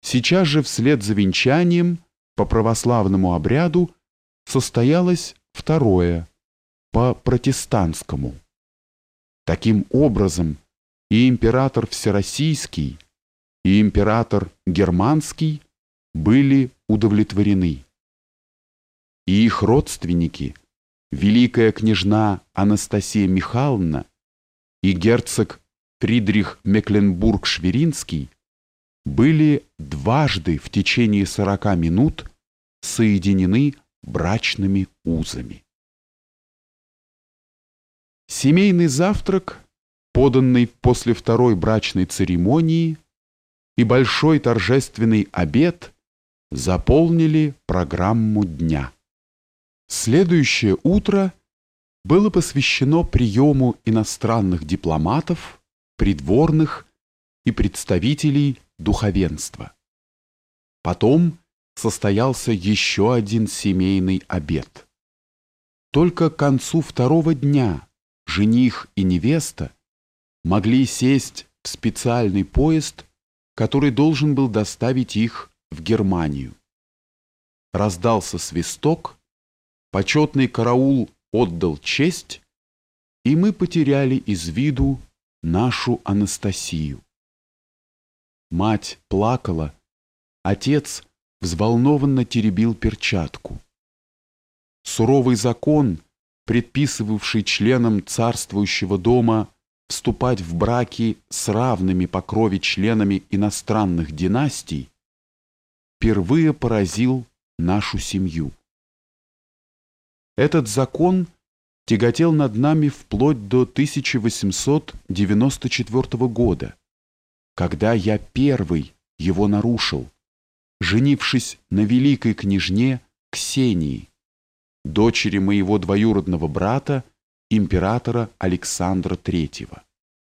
Сейчас же вслед за венчанием по православному обряду состоялось второе, по протестантскому. Таким образом, и император Всероссийский, и император Германский были удовлетворены. И их родственники, великая княжна Анастасия Михайловна и герцог Фридрих Мекленбург-Шверинский, были дважды в течение 40 минут соединены брачными узами. Семейный завтрак, поданный после второй брачной церемонии, и большой торжественный обед заполнили программу дня. Следующее утро было посвящено приему иностранных дипломатов, придворных и представителей духовенства. Потом состоялся еще один семейный обед. Только к концу второго дня жених и невеста могли сесть в специальный поезд, который должен был доставить их в Германию. Раздался свисток, почетный караул отдал честь, и мы потеряли из виду нашу Анастасию. Мать плакала, отец взволнованно теребил перчатку. Суровый закон, предписывавший членам царствующего дома вступать в браки с равными по крови членами иностранных династий, впервые поразил нашу семью. Этот закон тяготел над нами вплоть до 1894 года, когда я первый его нарушил, женившись на великой княжне Ксении, дочери моего двоюродного брата, императора Александра III.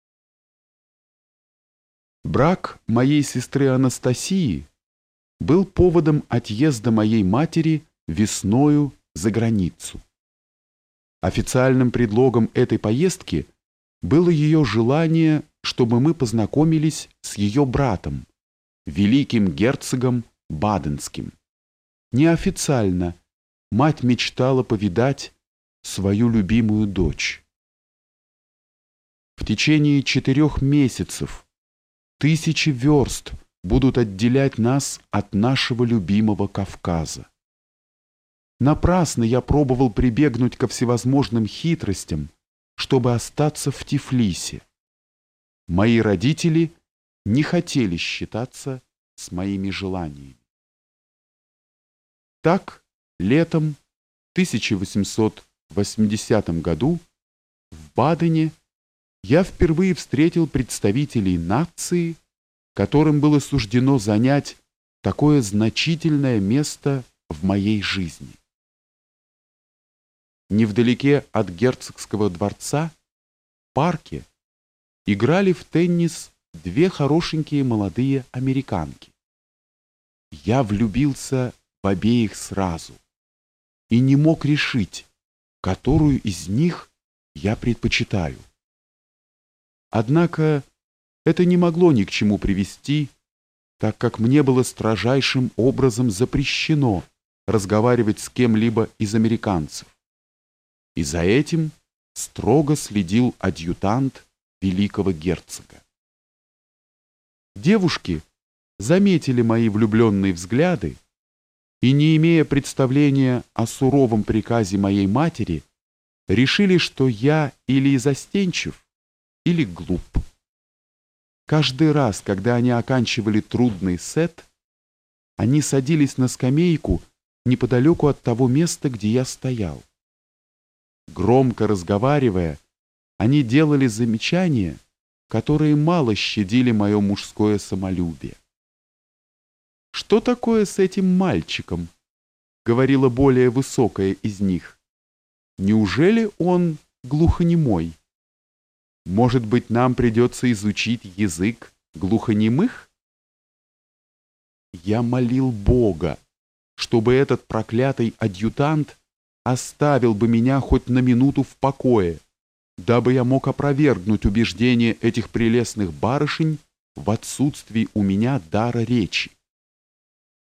Брак моей сестры Анастасии был поводом отъезда моей матери весною за границу. Официальным предлогом этой поездки было ее желание, чтобы мы познакомились с ее братом, великим герцогом Баденским. Неофициально мать мечтала повидать свою любимую дочь. В течение 4 месяцев 1000 верст будут отделять нас от нашего любимого Кавказа. Напрасно я пробовал прибегнуть ко всевозможным хитростям, чтобы остаться в Тифлисе. Мои родители не хотели считаться с моими желаниями. Так, летом 1880 году в Бадене я впервые встретил представителей нации, которым было суждено занять такое значительное место в моей жизни. Невдалеке от герцогского дворца, в парке, играли в теннис 2 хорошенькие молодые американки. Я влюбился в обеих сразу и не мог решить, которую из них я предпочитаю. Однако это не могло ни к чему привести, так как мне было строжайшим образом запрещено разговаривать с кем-либо из американцев. И за этим строго следил адъютант великого герцога. Девушки заметили мои влюбленные взгляды и, не имея представления о суровом приказе моей матери, решили, что я или застенчив, или глуп. Каждый раз, когда они оканчивали трудный сет, они садились на скамейку неподалеку от того места, где я стоял. Громко разговаривая, они делали замечания, которые мало щадили мое мужское самолюбие. «Что такое с этим мальчиком?» — говорила более высокая из них. «Неужели он глухонемой? Может быть, нам придется изучить язык глухонемых?» Я молил Бога, чтобы этот проклятый адъютант оставил бы меня хоть на минуту в покое, дабы я мог опровергнуть убеждения этих прелестных барышень в отсутствии у меня дара речи.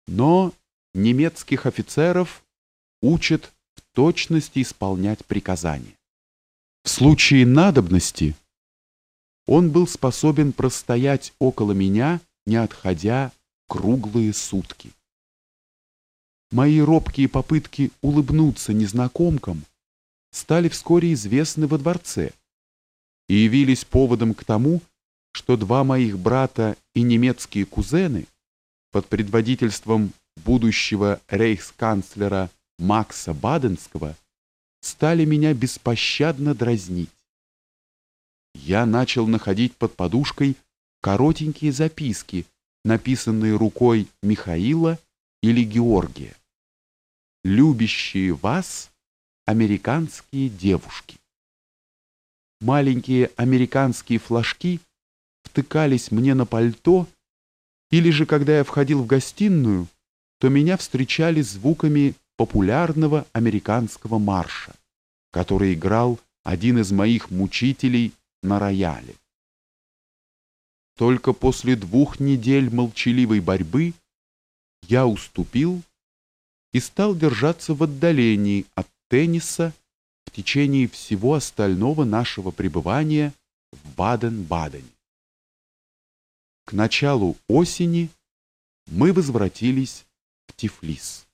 Но немецких офицеров учат в точности исполнять приказания. В случае надобности он был способен простоять около меня, не отходя, круглые сутки. Мои робкие попытки улыбнуться незнакомкам стали вскоре известны во дворце и явились поводом к тому, что два моих брата и немецкие кузены под предводительством будущего рейхсканцлера Макса Баденского стали меня беспощадно дразнить. Я начал находить под подушкой коротенькие записки, написанные рукой Михаила или Георгия. «Любящие вас американские девушки». Маленькие американские флажки втыкались мне на пальто, или же, когда я входил в гостиную, то меня встречали звуками популярного американского марша, который играл один из моих мучителей на рояле. Только после 2 недель молчаливой борьбы я уступил и стал держаться в отдалении от тенниса в течение всего остального нашего пребывания в Баден-Бадене. К началу осени мы возвратились в Тифлис.